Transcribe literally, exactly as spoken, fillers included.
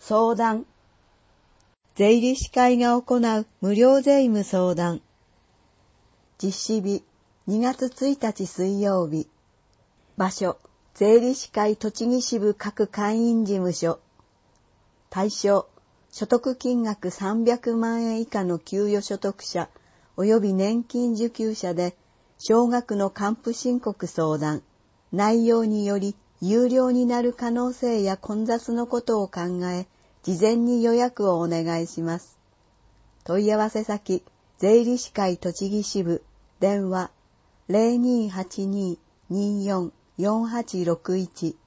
相談。税理士会が行う無料税務相談。実施日にがつついたち水曜日。場所、税理士会栃木支部各会員事務所。対象、所得金額さんびゃくまんえん以下の給与所得者及び年金受給者で、少額の還付申告相談。内容により有料になる可能性や混雑のことを考え、事前に予約をお願いします。問い合わせ先、税理士会栃木支部、電話 ゼロにーはちにーにーよんよんはちろくいち